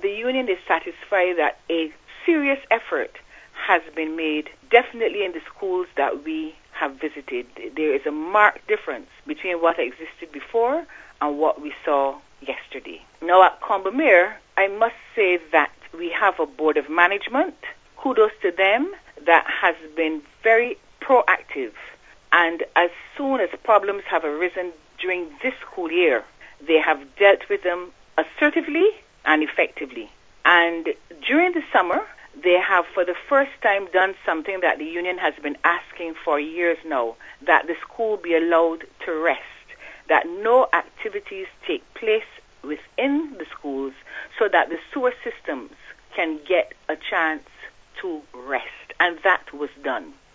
the union is satisfied that a serious effort has been made, definitely in the schools that we have visited. There is a marked difference between what existed before and what we saw yesterday. Now at Combermere, I must say that we have a board of management, kudos to them, that has been very proactive. And as soon as problems have arisen during this school year, they have dealt with them assertively and effectively. And during the summer, they have for the first time done something that the union has been asking for years now, that the school be allowed to rest, that no activities take place within the schools so that the sewer systems can get a chance to rest. And that was done.